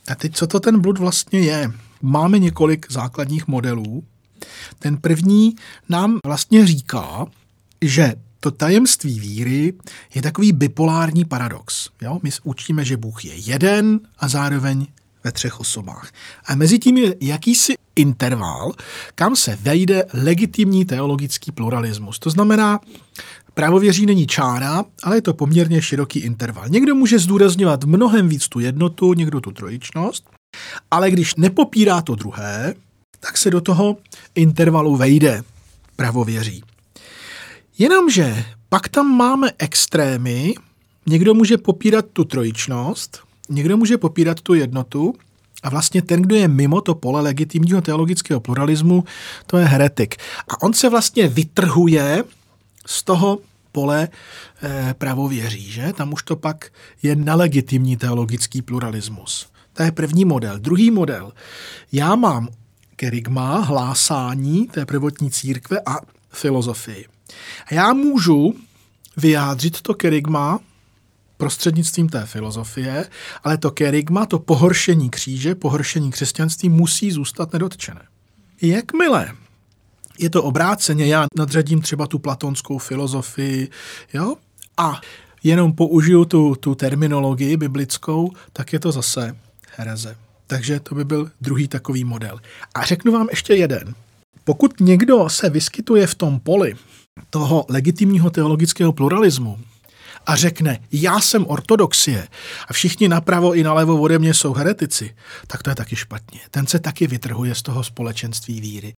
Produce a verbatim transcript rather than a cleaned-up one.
A teď, co to ten blud vlastně je? Máme několik základních modelů. Ten první nám vlastně říká, že to tajemství víry je takový bipolární paradox. Jo? My učíme, že Bůh je jeden a zároveň ve třech osobách. A mezi tím je jakýsi interval, kam se vejde legitimní teologický pluralismus. To znamená, pravověří není čára, ale je to poměrně široký interval. Někdo může zdůrazňovat mnohem víc tu jednotu, někdo tu trojičnost, ale když nepopírá to druhé, tak se do toho intervalu vejde pravověří. Jenomže pak tam máme extrémy, někdo může popírat tu trojičnost, někdo může popírat tu jednotu a vlastně ten, kdo je mimo to pole legitimního teologického pluralismu, to je heretik. A on se vlastně vytrhuje z toho pole eh, pravověří, že? Tam už to pak je nelegitimní teologický pluralismus. To je první model. Druhý model. Já mám kerygma, hlásání té prvotní církve a filozofii. A já můžu vyjádřit to kerygma prostřednictvím té filozofie, ale to kerygma, to pohoršení kříže, pohoršení křesťanství musí zůstat nedotčené. Jakmile je to obráceně, já nadřadím třeba tu platonskou filozofii, jo, a jenom použiju tu, tu terminologii biblickou, tak je to zase hereze. Takže to by byl druhý takový model. A řeknu vám ještě jeden. Pokud někdo se vyskytuje v tom poli toho legitimního teologického pluralismu a řekne, já jsem ortodoxie a všichni napravo i nalevo ode mě jsou heretici, tak to je taky špatně. Ten se taky vytrhuje z toho společenství víry.